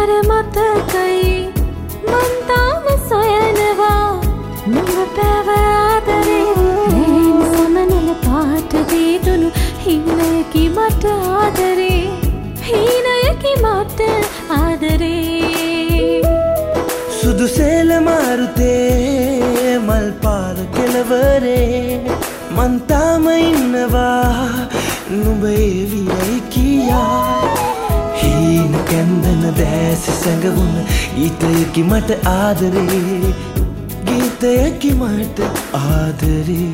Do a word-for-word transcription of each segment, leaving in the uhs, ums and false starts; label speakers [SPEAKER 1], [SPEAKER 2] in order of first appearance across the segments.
[SPEAKER 1] සංසාර මතකයි මන් තාම සොයනවා නුඹ පැව ආදරේ නෑන් සමනල පාට දීදුණු හිනයකි මට ආදරේ හිනයකි මට ආදරේ
[SPEAKER 2] සුදු සේල මාරුතේ මල් පාර කෙළවරේ මන් තාම ඉන්නවා නුඹ එවියයි කියා හීන කැන්දන දැසි සැඟවුන ගීතයකි මට ආදරේ ගීතයකි මට ආදරේ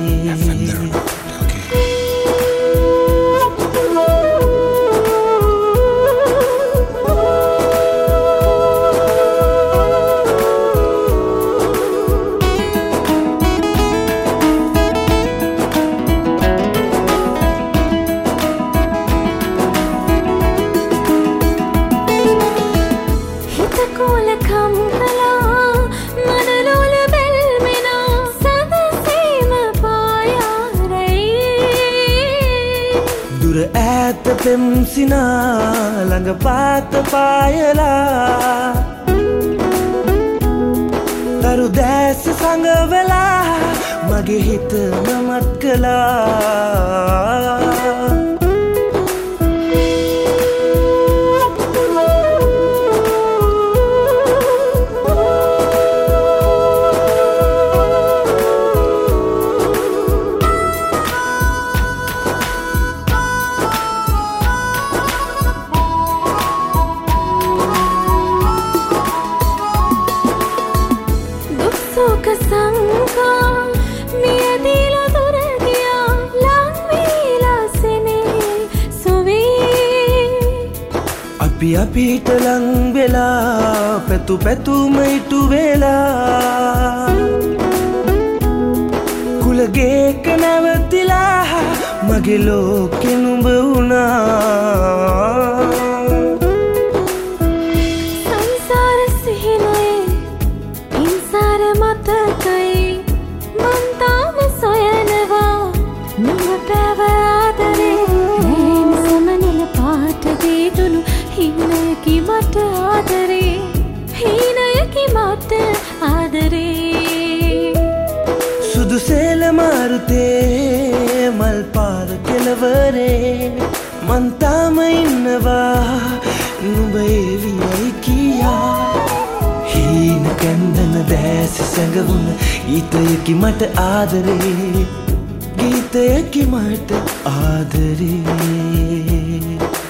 [SPEAKER 2] ඈත පෙම්සිනා ළඟ පාත පායලා තරු දැස සඟ වෙලා මගේ හිත නමත් කළා අපි අපිට ලං වෙලා පැතු පැතුම ඉටු වෙලා කුලගේක නැවතිලා මගේ ලෝකෙ නුඹ වුණා
[SPEAKER 1] සංසාර සිහිනයේ ඉන්සාර මතකයි මන් තාම සොයනවා නුඹ පැව ආදරේ නෑන් සමනල පාට දීදුණු හිනයකි මට ආදරේ හිනයකි මට ආදරේ
[SPEAKER 2] සුදු සේල මාරුතේ මල් පාර කෙළවරේ මන් තාම ඉන්නවා නුඹ එවියයි කියා හීන කැන්දන දැසි සැඟවුන ගීතයකි මට ආදරේ ගීතයකි මට ආදරේ